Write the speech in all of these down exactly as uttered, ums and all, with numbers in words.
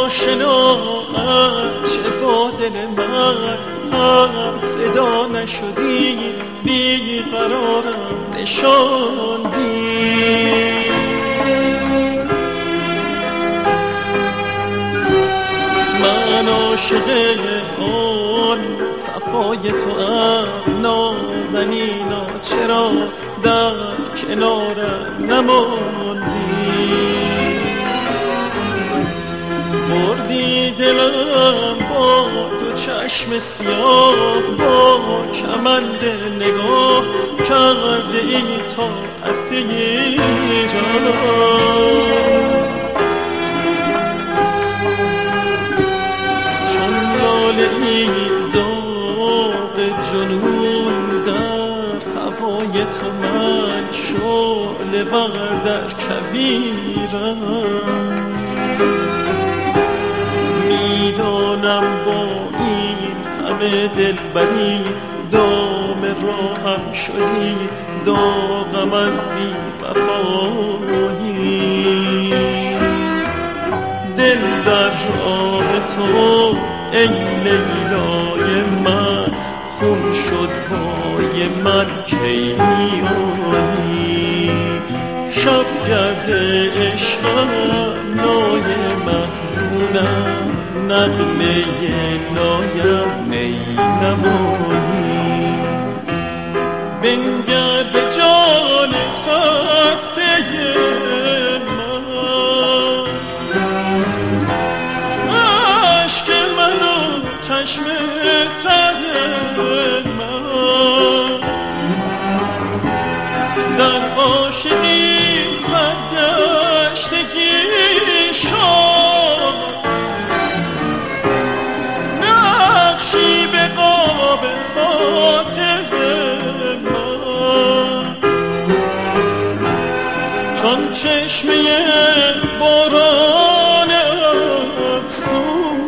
آشنا از چه با دل من هم صدا نشدی، بی قرارم نشاندی. من عاشق آن صفای تو ام نازنینا، چرا در کنارم نماندی؟ بردی دلم با دو چشم سیاه، با کمند نگاه کرده ای تا اسیرم. چون لاله ای داغ جنون در هوای تو، من شعله ور در کویرم. میدانم با این همه دلبری دام راهم شدی، داغم از بی وفایی. دل در راه تو ای لیلای من، خون شد وای من کی میایی. شب گرد عشقم نای محزونم، نغمه نایم می نمایی. بنگر به جان خسته من، عشق من و چشم تر من. در عاشقی سرگشتگی شد، نقشی به قاب خاطر من. چون چشمه باران افسوس،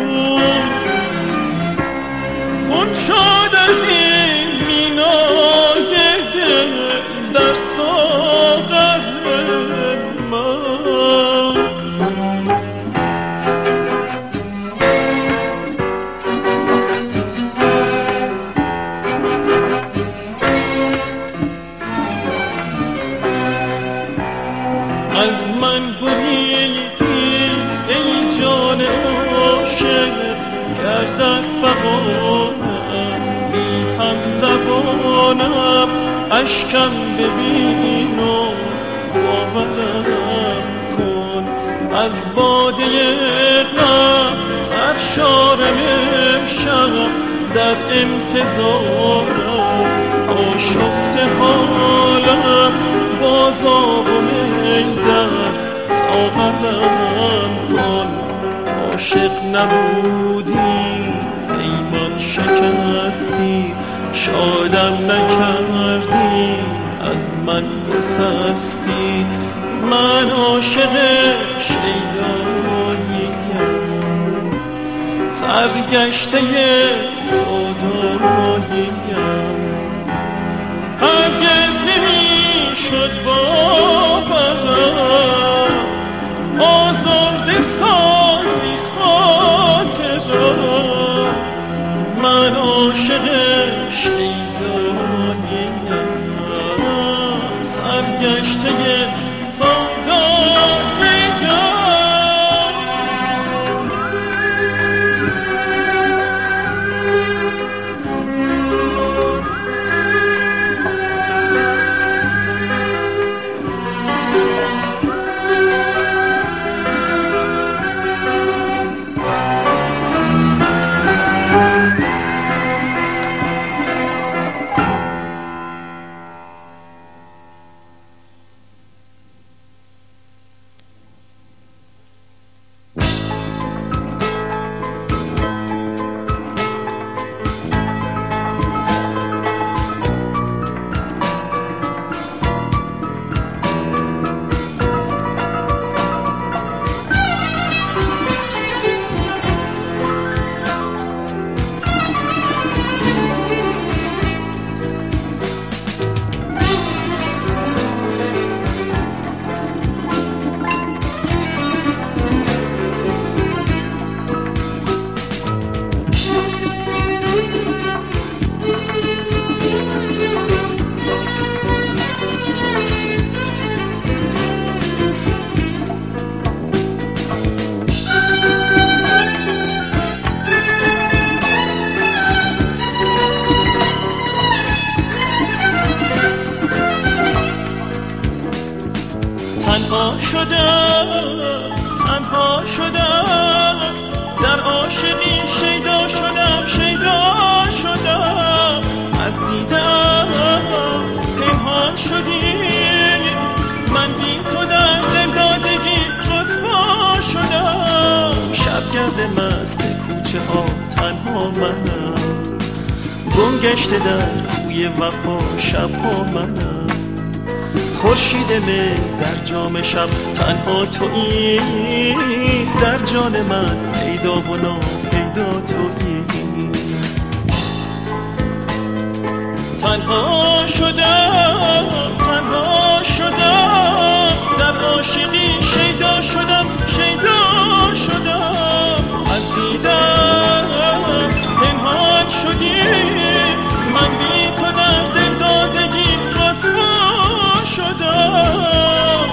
خون شد از این مینای دل در ساغر من. از من بریدی ای جان عاشق، کرد فغانم بی هم زبانم. اشکم ببین و باورم کن، از باده غم سرشارم امشب در انتظارم. آشفته حالم باز آب و می در ساغرم کن. عاشق نبودی پیمان شکستی، شادم نکردی از من گسستی. من عاشق شیداییم، سرگشته سوداییم. هرگز نمیشد باورم آزرده سازی خاطرم. من عاشق شیداییم، سرگشته شدم تنها شدم در عاشقی شیدا شدم شیدا شدم از دیدم پنهان شدی من بی تو در دلدادگی رسوا شدم شبگرد مست کوچه ها تنها منم گم گشته در کوی وفا شبها منم خورشید می در جام شب تنها تویی در جان من پیدا و ناپیدا تویی تنها شدم تنها شدم در عاشقی شیدا شدم شیدا شدم از دیدم پنهان شدی من بی تو در دل دادگی رسوا شدم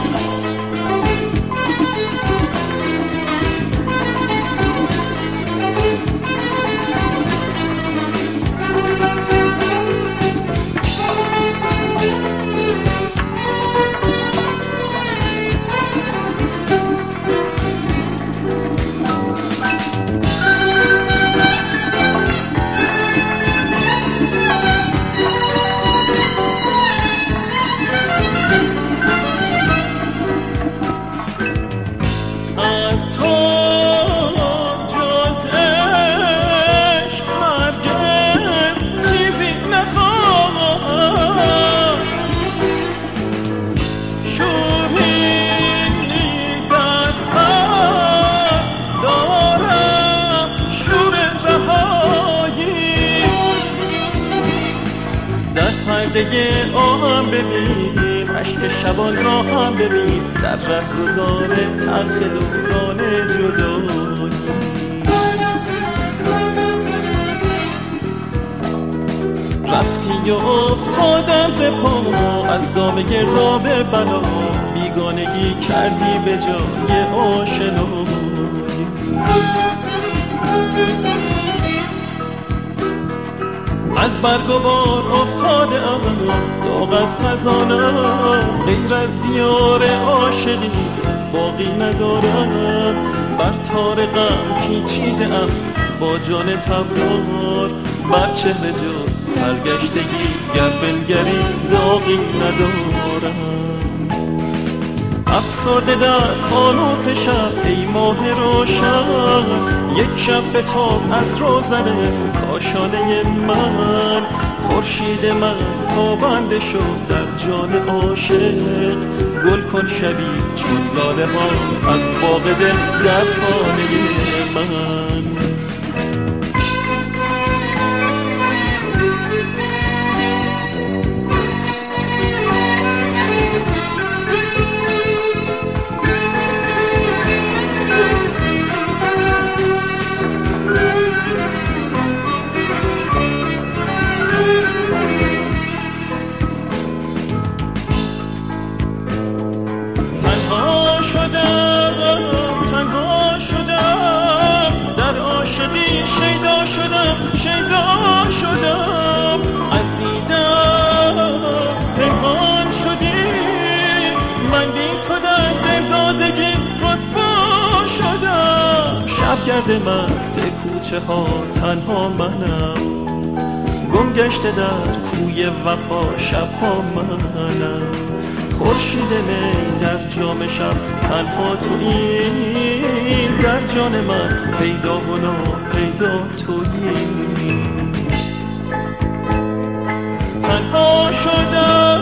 پرده آهم ببین عشق شبان را هم ببین در ره گذار تلخ دوران جدایی رفتی و افتادم ز پا از دام گرداب بلا بیگانگی کردی به جای آشنایی از برگ و بار افتاده ام داغ از خزانم غیر از دیار عاشقی باقی ندارم بر تار غم پیچیده ام با جان تبدار بر چهره جز سرگشتگی گر بنگری داغی ندارم افسرده در فانوس شب ای ماه روشن یک شب به تاب از روزن کاشانه من خورشید من تابنده شد در جان عاشق گل کن شبی چون لاله ها از باغ دل در خانه من تنها شدم در عاشقی شیدا شدم شیدا شدم از دیدم پنهان شدی من بی تو در دل دادگی رسوا شدم شبگرد مست کوچه ها تنها منم گم گشته در کوی وفا شبها منم خورشید می در جام شب تنها تویی در جان من پیدا و ناپیدا تویی تنها شدم